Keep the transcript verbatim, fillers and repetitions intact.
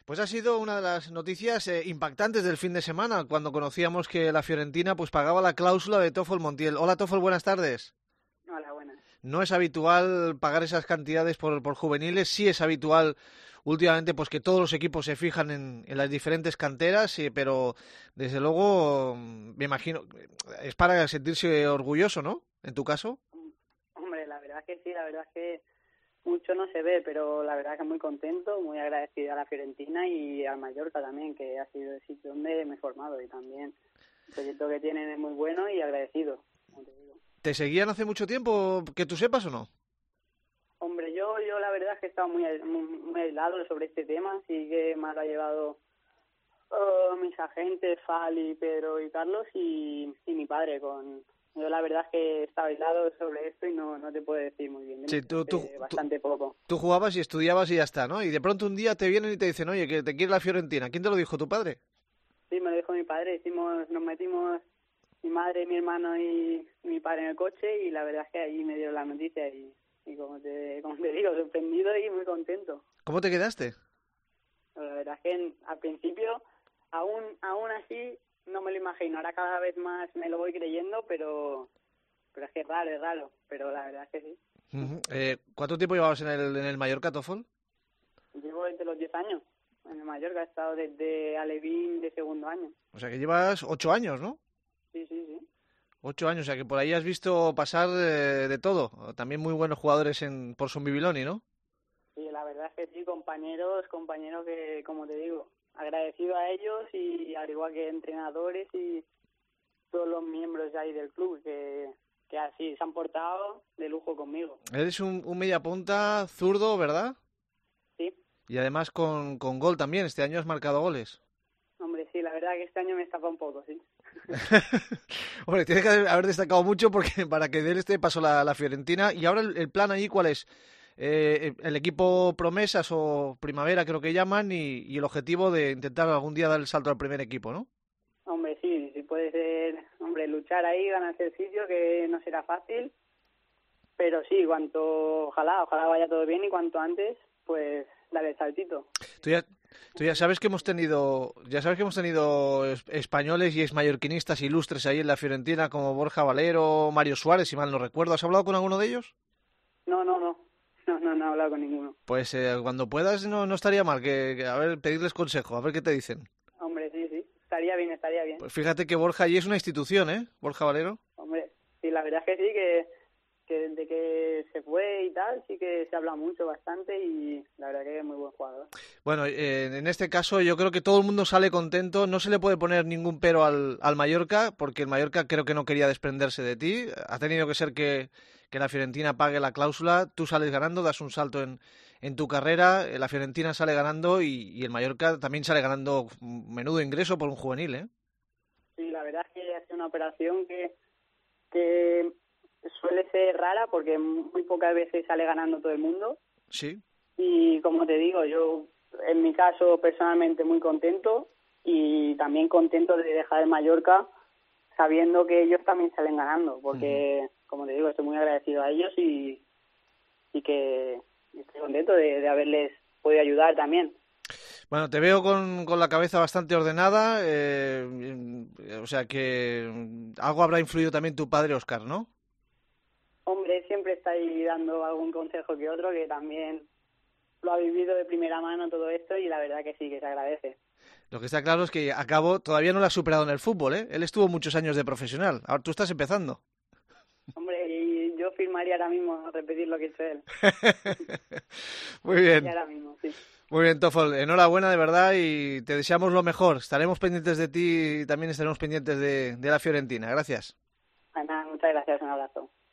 Pues ha sido una de las noticias eh, impactantes del fin de semana, cuando conocíamos que la Fiorentina pues pagaba la cláusula de Toffol Montiel. Hola Toffol, buenas tardes. Hola, buenas. No es habitual pagar esas cantidades por, por juveniles, sí es habitual últimamente pues que todos los equipos se fijan en, en las diferentes canteras, sí, pero desde luego me imagino, es para sentirse orgulloso, ¿no? En tu caso. Hombre, la verdad es que sí, la verdad es que mucho no se ve, pero la verdad es que muy contento, muy agradecido a la Fiorentina y al Mallorca también, que ha sido el sitio donde me he formado, y también el proyecto que tienen es muy bueno y agradecido, como te digo. ¿Te seguían hace mucho tiempo, que tú sepas o no? Hombre, yo yo la verdad es que he estado muy, muy, muy aislado sobre este tema, sí que más lo ha llevado uh, mis agentes, Fali, Pedro y Carlos, y, y mi padre. Con Yo la verdad es que he estado aislado sobre esto y no, no te puedo decir muy bien, Sí, tú, tú, bastante tú, poco. Tú jugabas y estudiabas y ya está, ¿no? Y de pronto un día te vienen y te dicen, oye, que te quiere la Fiorentina. ¿Quién te lo dijo, tu padre? Sí, me lo dijo mi padre, hicimos, nos metimos mi madre, mi hermano y mi padre en el coche, y la verdad es que ahí me dieron la noticia y... Y como te, como te digo, sorprendido y muy contento. ¿Cómo te quedaste? La verdad es que en, al principio, aún aún así, no me lo imagino. Ahora cada vez más me lo voy creyendo, pero pero es que es raro, es raro. Pero la verdad es que sí. Uh-huh. eh, ¿Cuánto tiempo llevabas en el, en el Mallorca, Toffol? Llevo desde los diez años en el Mallorca. He estado desde Alevín de segundo año. O sea que llevas ocho años, ¿no? Sí, sí, sí. Ocho años, o sea que por ahí has visto pasar eh, de todo. También muy buenos jugadores en por Son Bibiloni, ¿no? Sí, la verdad es que sí, compañeros, compañeros que, como te digo, agradecido a ellos, y al igual que entrenadores y todos los miembros ahí del club que, que así se han portado de lujo conmigo. Eres un, un mediapunta zurdo, ¿verdad? Sí. Y además con, con gol también. Este año has marcado goles. Hombre, sí, la verdad que este año me escapa un poco, sí. Hombre, tienes que haber destacado mucho porque para que dé este paso la, la Fiorentina. Y ahora el, el plan ahí, ¿cuál es? Eh, el equipo promesas o primavera creo que llaman, y, y el objetivo de intentar algún día dar el salto al primer equipo, ¿no? Hombre, sí, sí puede ser, hombre, luchar ahí, ganarse el sitio, que no será fácil, pero sí, cuanto, ojalá, ojalá vaya todo bien, y cuanto antes, pues dale el saltito. Tú ya, tú ya sabes que hemos tenido, ya sabes que hemos tenido españoles y exmallorquinistas ilustres ahí en la Fiorentina, como Borja Valero, Mario Suárez, si mal no recuerdo. ¿Has hablado con alguno de ellos? No, no, no, no, no, no he hablado con ninguno. Pues eh, cuando puedas no, no estaría mal que, que, a ver, pedirles consejo, a ver qué te dicen. Hombre, sí, sí, estaría bien, estaría bien. Pues fíjate que Borja allí es una institución, ¿eh? Borja Valero. Hombre, sí, la verdad es que sí, que, que desde que se fue y tal, sí que se habla mucho, bastante, y la verdad que es muy buen jugador. Bueno, eh, en este caso yo creo que todo el mundo sale contento. No se le puede poner ningún pero al, al Mallorca, porque el Mallorca creo que no quería desprenderse de ti. Ha tenido que ser que, que la Fiorentina pague la cláusula. Tú sales ganando, das un salto en, en tu carrera. La Fiorentina sale ganando y, y el Mallorca también sale ganando un menudo ingreso por un juvenil, ¿eh? Sí, la verdad es que ha sido una operación que, que suele ser rara, porque muy pocas veces sale ganando todo el mundo. Sí. Y como te digo, yo en mi caso personalmente muy contento, y también contento de dejar el Mallorca sabiendo que ellos también salen ganando, porque uh-huh. como te digo, estoy muy agradecido a ellos, y, y que estoy contento de, de haberles podido ayudar también. Bueno, te veo con, con la cabeza bastante ordenada, eh, o sea que algo habrá influido también tu padre, Óscar, ¿no? Hombre, siempre está ahí dando algún consejo que otro, que también lo ha vivido de primera mano todo esto, y la verdad que sí, que se agradece. Lo que está claro es que a Cabo todavía no lo ha superado en el fútbol, ¿eh? Él estuvo muchos años de profesional, ahora tú estás empezando. Hombre, y yo firmaría ahora mismo repetir lo que hizo él. Muy bien. Ahora mismo, sí. Muy bien, Toffol, enhorabuena de verdad y te deseamos lo mejor. Estaremos pendientes de ti y también estaremos pendientes de, de la Fiorentina. Gracias. Ana, muchas gracias, un abrazo.